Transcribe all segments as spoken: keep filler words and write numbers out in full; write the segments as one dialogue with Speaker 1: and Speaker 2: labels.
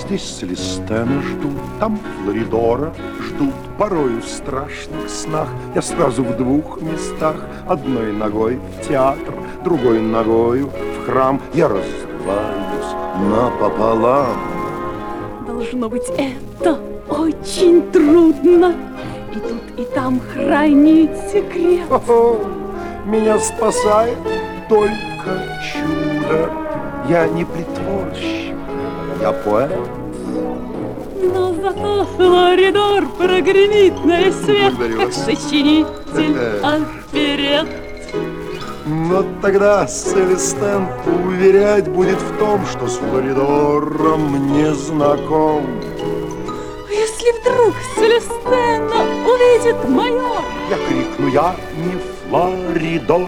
Speaker 1: Здесь Целестена ждут, там Флоридора ждут. Порою в страшных снах я сразу в двух местах. Одной ногой в театр, другой ногою в храм. Я разрываюсь напополам.
Speaker 2: Должно быть, это очень трудно. И тут, и там хранить секрет.
Speaker 1: О-о, меня спасает только чудо. Я не притворщик, я поэт.
Speaker 2: Но зато Флоридор прогремит на весь свет,
Speaker 1: Благодарю
Speaker 2: как
Speaker 1: вас.
Speaker 2: сочинитель оперет.
Speaker 1: Но тогда Целестен уверять будет в том, что с Флоридором не знаком.
Speaker 2: Если вдруг Целестена увидит майор,
Speaker 1: Я крикну, я не Флоридор.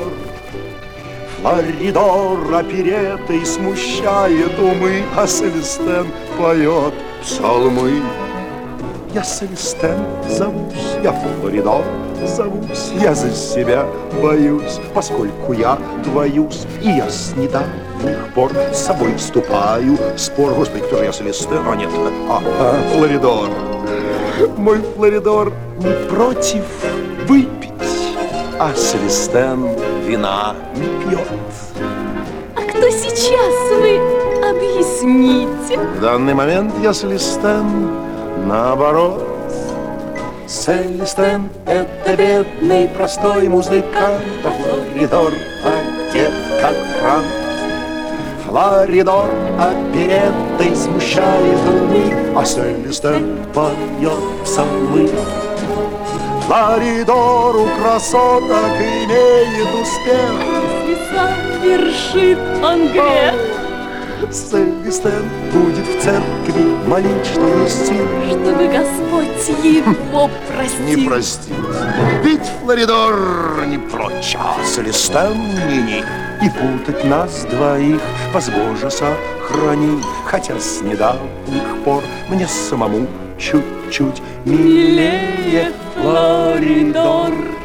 Speaker 1: Флоридор оперетой смущает умы, а Целестен поет псалмы. Я Целестен зовусь, я Флоридор зовусь, я за себя боюсь, поскольку я двоюсь, и я с недавних пор с собой вступаю в спор. Господи, кто же я, Целестен? А, нет, а, а, Флоридор. Мой Флоридор не против выпить, а Целестен вина не пьет.
Speaker 2: а кто сейчас, вы объясните?
Speaker 1: В данный момент я Целестен наоборот. Целестен — это бедный простой музыкант, а Флоридор одет как франт. Флоридор опереттой смущает умы, а Целестен поет псалмы. Флоридору красоток имеет успех.
Speaker 2: Если совершит он грех,
Speaker 1: Целестен будет в церкви молить, что есть сил,
Speaker 2: чтобы Господь его простил.
Speaker 1: не простит. Ведь Флоридор не прочь, а Целестен ни-ни. И путать нас двоих, Боже, сохрани. Хотя с недавних пор мне самому чуть-чуть милее
Speaker 2: Милее Флоридор.